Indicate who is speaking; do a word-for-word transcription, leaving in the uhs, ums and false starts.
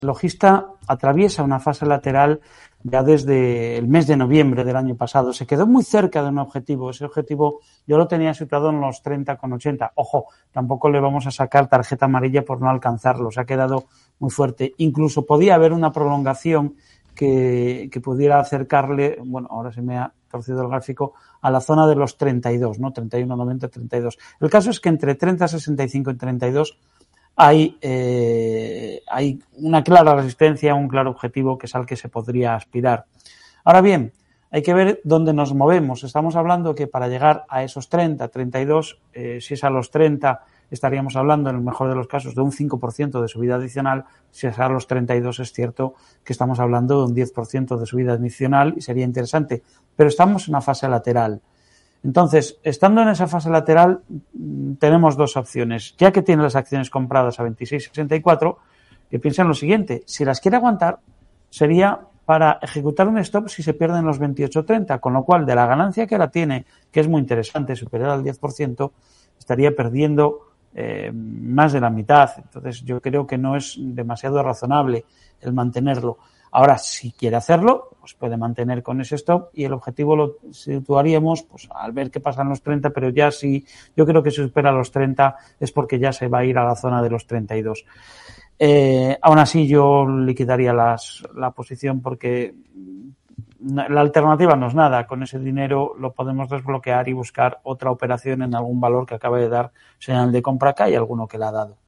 Speaker 1: Logista atraviesa una fase lateral ya desde el mes de noviembre del año pasado. Se quedó muy cerca de un objetivo. Ese objetivo yo lo tenía situado en los treinta con ochenta. Ojo, tampoco le vamos a sacar tarjeta amarilla por no alcanzarlo. Se ha quedado muy fuerte. Incluso podía haber una prolongación que, que pudiera acercarle, bueno, ahora se me ha torcido el gráfico, a la zona de los treinta y dos, ¿no? treinta y uno, noventa, treinta y dos. El caso es que entre treinta, sesenta y cinco y treinta y dos Hay, eh, hay una clara resistencia, un claro objetivo que es al que se podría aspirar. Ahora bien, hay que ver dónde nos movemos. Estamos hablando que para llegar a esos treinta, treinta y dos, eh, si es a los treinta, estaríamos hablando, en el mejor de los casos, de un cinco por ciento de subida adicional. Si es a los treinta y dos, es cierto que estamos hablando de un diez por ciento de subida adicional y sería interesante. Pero estamos en una fase lateral. Entonces, estando en esa fase lateral, tenemos dos opciones. Ya que tiene las acciones compradas a veintiséis sesenta y cuatro, que piensa en lo siguiente. Si las quiere aguantar, sería para ejecutar un stop si se pierden los veintiocho treinta, con lo cual, de la ganancia que la tiene, que es muy interesante, superior al diez por ciento, estaría perdiendo eh, más de la mitad. Entonces, yo creo que no es demasiado razonable el mantenerlo. Ahora, si quiere hacerlo, pues puede mantener con ese stop y el objetivo lo situaríamos pues al ver qué pasa en los treinta, pero ya si yo creo que si supera los treinta es porque ya se va a ir a la zona de los treinta y dos. Eh, aún así yo liquidaría las, la posición porque la alternativa no es nada. Con ese dinero lo podemos desbloquear y buscar otra operación en algún valor que acabe de dar señal de compra. Acá hay alguno que la ha dado.